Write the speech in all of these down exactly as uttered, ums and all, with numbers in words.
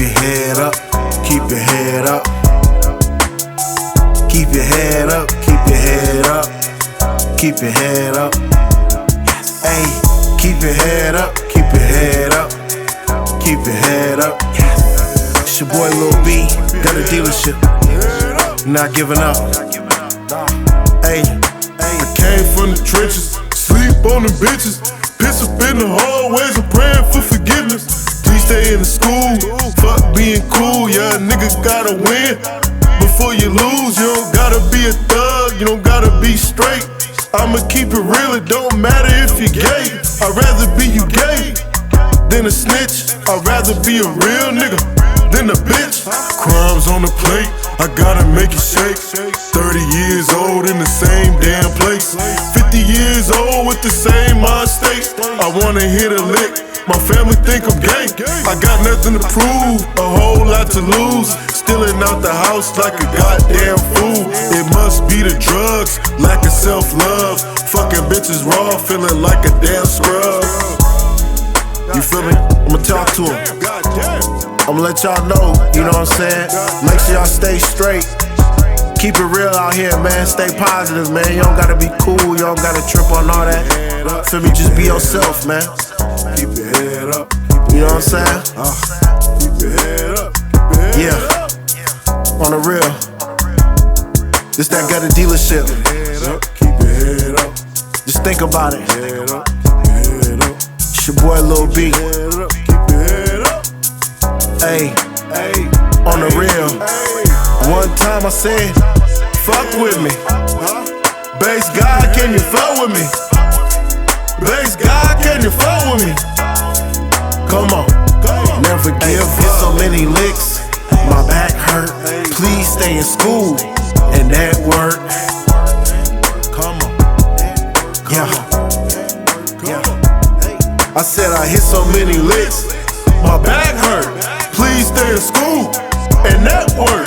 your head up, keep your head up. Keep your head up, keep your head up. Keep your head up. Hey, keep your head up, keep your head up. Keep your head up. It's your boy Lil B, got a dealership. Not giving up. Hey, I came from the trenches, sleep on the bitches, piss up in the hallways, I'm praying for forgiveness. Please stay in the school, fuck being cool, yeah, nigga gotta win. Before you lose, you don't gotta be a thug, you don't gotta be straight. I'ma keep it real, it don't matter if you're gay. I'd rather be you gay than a snitch. I'd rather be a real nigga than a bitch. Crumbs on the plate, I gotta make it shake. Thirty years old in the same damn place. Fifty years old with the same mind state. I wanna hit a lick, my family think I'm gay. I got nothing to prove, a whole lot to lose. Stealing out the house like a goddamn fool. It must be the drugs, lack of self-love. Fucking bitches raw, feeling like a damn scrub. You feel me? I'ma talk to him. I'ma let y'all know, you know what I'm saying? Make sure y'all stay straight. Keep it real out here, man. Stay positive, man. You don't gotta be cool, you don't gotta trip on all that. Feel me? Just be yourself, man. Keep your head up. You know what I'm saying? Uh, keep your head up. Yeah. On the real. This that got a dealership. Keep your head up. Just think about it. Head up. Head up. It's your boy Lil B. Head up. Keep your head up. Hey, Hey. on the real. Hey. One time I said, fuck with me. Huh? Bass God, can you fuck with me? Bass God, can you fuck with me? Come on. Never give up. Hit so many licks, my back hurt. Please stay in school and that work. Come on. Yeah. Yeah. I said I hit so many licks, my back hurt. Please stay in school and that work.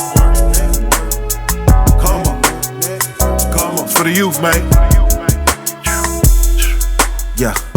Come on. Come on. It's for the youth, man. Yeah.